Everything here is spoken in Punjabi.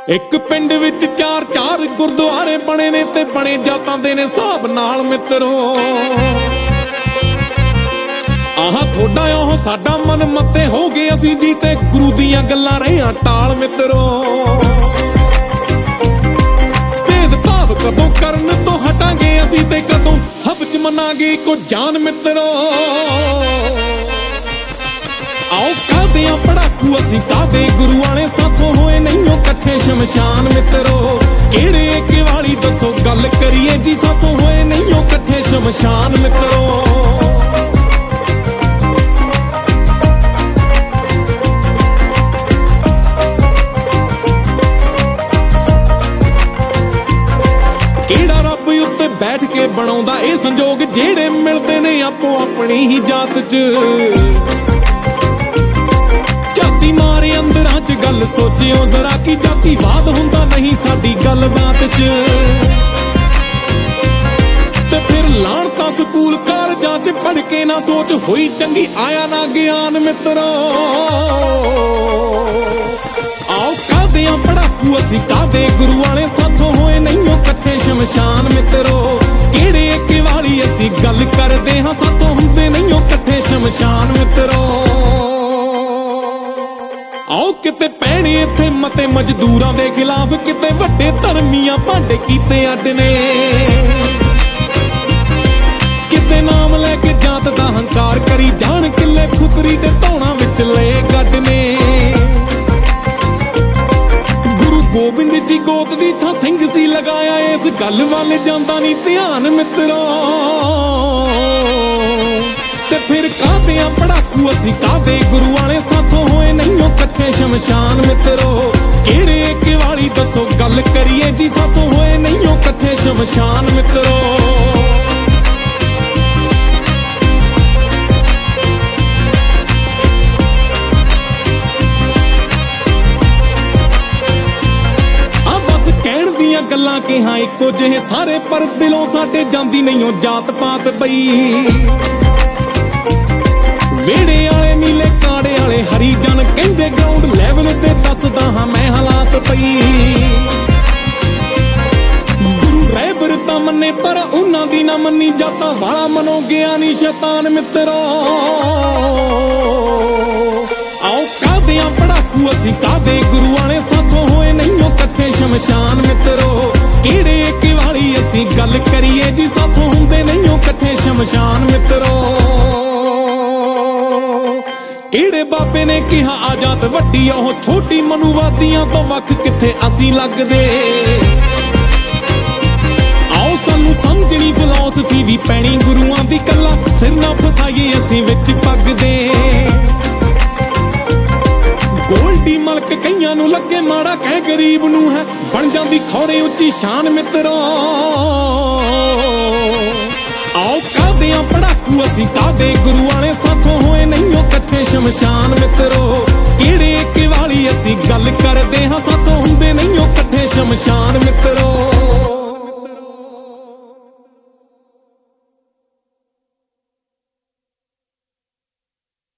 ਇੱਕ ਪਿੰਡ ਵਿੱਚ ਚਾਰ ਚਾਰ ਗੁਰਦੁਆਰੇ ਬਣੇ ਨੇ ਤੇ ਬਣੇ ਜਾਤਾਂ ਦੇ ਨੇ ਹਿਸਾਬ ਨਾਲ ਮਿੱਤਰੋ। ਆਹ ਥੋੜਾ ਉਹ ਸਾਡਾ ਮਨ ਮੱਤੇ ਹੋ ਗਏ ਅਸੀਂ ਜੀ ਤੇ ਗੁਰੂ ਦੀਆਂ ਗੱਲਾਂ ਰਹੀਆਂ ਟਾਲ ਮਿੱਤਰੋ। ਭੇਦ ਭਾਵ ਕਦੋਂ ਕਰਨ ਤੋਂ ਹਟਾਂਗੇ ਅਸੀਂ ਤੇ ਕਦੋਂ ਸਭ ਚ ਮੰਨਾਂਗੇ ਇੱਕੋ ਜਾਨ ਮਿੱਤਰੋ। ਆਓ ਕਾਹਦੇ ਆ ਪੜਾਕੂ ਅਸੀਂ ਕਾਹਦੇ ਗੁਰੂ ਵਾਲੇ ਸਾਥੋਂ ਹੋਏ ਨਹੀਂਓ ਇਕੱਠੇ ਸ਼ਮਸ਼ਾਨ ਮਿੱਤਰੋ। ਕਿਹੜੇ ਏਕੇ ਵਾਲੀ ਦੱਸੋ ਗੱਲ ਕਰੀਏ ਜੀ ਸਾਥੋਂ ਹੋਏ ਨਹੀਂਓ ਇਕੱਠੇ ਸ਼ਮਸ਼ਾਨ ਮਿੱਤਰੋ। ਕਿਹੜਾ ਰੱਬ ਉੱਤੇ ਬੈਠ ਕੇ ਬਣਾਉਂਦਾ ਇਹ ਸੰਜੋਗ ਜਿਹੜੇ ਮਿਲਦੇ ਨੇ ਆਪੋ ਆਪਣੀ ਹੀ ਜਾਤ 'ਚ। ਜਾਤੀ ਮਾਰੇ ਅੰਦਰਾਂ 'ਚ ਗੱਲ ਸੋਚਿਓ ਜ਼ਰਾ ਕਿ ਜਾਤੀਵਾਦ ਹੁੰਦਾ ਨਹੀਂ ਸਾਡੀ ਗੱਲਬਾਤ 'ਚ। ਤੇ ਫਿਰ ਲਾਣਤਾ ਸਕੂਲ ਕਾਲਜਾਂ 'ਚ ਪੜ੍ਹ ਕੇ ਨਾ ਸੋਚ ਹੋਈ ਚੰਗੀ ਆਇਆ ਨਾ ਗਿਆਨ ਮਿੱਤਰੋ। ਆਓ ਕਾਹਦੇ ਆ ਪੜਾਕੂ ਅਸੀਂ ਕਾਹਦੇ ਗੁਰੂ ਵਾਲੇ ਸਾਥੋਂ ਹੋਏ ਨਹੀਂਓ ਇਕੱਠੇ ਸ਼ਮਸ਼ਾਨ ਮਿੱਤਰੋ। ਕਿਹੜੇ ਏਕੇ ਵਾਲੀ ਅਸੀਂ ਗੱਲ ਕਰਦੇ ਹਾਂ ਸਾਥੋਂ ਹੁੰਦੇ ਨਹੀਂਓ ਇਕੱਠੇ ਸ਼ਮਸ਼ਾਨ ਮਿੱਤਰੋ। ਆਓ ਕਿਤੇ ਪੈਣੇ ਇੱਥੇ ਮਤੇ ਮਜ਼ਦੂਰਾਂ ਦੇ ਖਿਲਾਫ ਕਿਤੇ ਵੱਡੇ ਧਰਮੀਆਂ ਭਾਂਡੇ ਕੀਤੇ ਅੱਡ ਨੇ। ਕਿਤੇ ਨਾਮ ਲੈ ਕੇ ਜਾਤ ਦਾ ਹੰਕਾਰ ਕਰੀ ਜਾਣ ਕਿੱਲੇ ਫੁਕਰੀ ਤੇ ਧੌਣਾ ਵਿੱਚ ਲਏ ਗੱਡ ਨੇ। ਗੁਰੂ ਗੋਬਿੰਦ ਜੀ ਗੋਤ ਦੀ ਥਾਂ ਸਿੰਘ ਸੀ ਲਗਾਇਆ ਇਸ ਗੱਲ ਵੱਲ ਜਾਂਦਾ ਨਹੀਂ ਧਿਆਨ ਮਿੱਤਰੋ। ਤੇ ਫਿਰ ਕਾਹਦੇ ਆ ਪੜਾਕੂ ਅਸੀਂ ਕਾਹਦੇ ਗੁਰੂ ਵਾਲੇ ਸਾਥੋਂ ਹੋਏ ਨਹੀਂਓ ਇਕੱਠੇ ਸ਼ਮਸ਼ਾਨ ਮਿੱਤਰੋ। ਕਿਹੜੇ ਏਕੇ ਵਾਲੀ ਦੱਸੋ ਗੱਲ ਕਰੀਏ ਜੀ ਸਾਥੋਂ ਹੋਏ ਨਹੀਂਓ ਇਕੱਠੇ ਸ਼ਮਸ਼ਾਨ ਮਿੱਤਰੋ। ਆ ਬਸ ਕਹਿਣ ਦੀਆਂ ਗੱਲਾਂ ਕਿ ਹਾਂ ਇੱਕੋ ਜਿਹੇ ਸਾਰੇ ਪਰ ਦਿਲੋਂ ਸਾਡੇ ਜਾਂਦੀ ਨਹੀਂਓ ਜਾਤ ਪਾਤ ਪਈ। ਵੇੜੇ ਵਾਲੇ ਨੀਲੇ ਕਾੜੇ ਵਾਲੇ ਹਰੀ ਜਨ ਕਹਿੰਦੇ ਗਰਾਊਂਡ ਲੈਵਲ ਤੇ ਦੱਸਦਾ ਹਾਂ ਮੈਂ ਹਾਲਾਤ ਪਈ। ਗੁਰੂ ਰਹਿਬਰ ਤਾਂ ਮੰਨੇ ਪਰ ਉਹਨਾਂ ਦੀ ਨਾ ਮੰਨੀ ਜਾਤਾਂ ਵਾਲਾ ਮਨੋ ਗਿਆ ਨੀ ਸ਼ੈਤਾਨ ਮਿੱਤਰੋ। ਆਓ ਕਾਹਦੇ ਆ ਪੜਾਕੂ ਅਸੀਂ ਕਾਹਦੇ ਗੁਰੂ ਵਾਲੇ ਸਾਥੋਂ ਹੋਏ ਨਹੀਂਓ ਇਕੱਠੇ ਸ਼ਮਸ਼ਾਨ ਮਿੱਤਰੋ। ਕਿਹੜੇ ਏਕੇ ਵਾਲੀ ਅਸੀਂ ਗੱਲ ਕਰੀਏ ਜੀ ਸਾਥੋਂ ਹੁੰਦੇ ਨਹੀਂਓ ਇਕੱਠੇ ਸ਼ਮਸ਼ਾਨ ਮਿੱਤਰੋ। ਕਿਹੜੇ ਬਾਬੇ ਨੇ ਕਿਹਾ ਆਜ਼ਾਦ ਵੱਡੀ ਉਹ ਛੋਟੀ ਮਨੂਵਾਦੀਆਂ ਤੋਂ ਵੱਖ ਕਿੱਥੇ ਅਸੀਂ ਲੱਗਦੇ। ਆਓ ਸਾਨੂੰ ਸਮਝਣੀ ਫਿਲਾਸਫੀ ਵੀ ਪੈਣੀ ਗੁਰੂਆਂ ਦੀ ਕੱਲਾ ਸਿਰ ਨਾ ਫਸਾਈਏ ਅਸੀਂ ਵਿੱਚ ਪੱਗ ਦੇ। ਗੋਲਡੀ ਮਲਕ ਕਈਆਂ ਨੂੰ ਲੱਗੇ ਮਾੜਾ ਕਹਿ ਗਰੀਬ ਨੂੰ ਹੈ ਬਣ ਜਾਂਦੀ ਖੌਰੇ ਉੱਚੀ ਸ਼ਾਨ ਮਿੱਤਰੋ। ਆਓ ਕਾਹਦੇ ਆ ਪੜਾਕੂ ਅਸੀਂ ਕਾਹਦੇ ਗੁਰੂ ਵਾਲੇ ਸਾਥੋਂ ਹੋਏ ਨਹੀਂਓ ਇਕੱਠੇ ਸ਼ਮਸ਼ਾਨ ਮਿੱਤਰੋ। ਕਿਹੜੇ ਏਕੇ ਵਾਲੀ ਅਸੀਂ ਗੱਲ ਕਰਦੇ ਹਾਂ ਸਾਥੋਂ ਹੁੰਦੇ ਨਹੀਂਓ ਇਕੱਠੇ ਸ਼ਮਸ਼ਾਨ ਮਿੱਤਰੋ।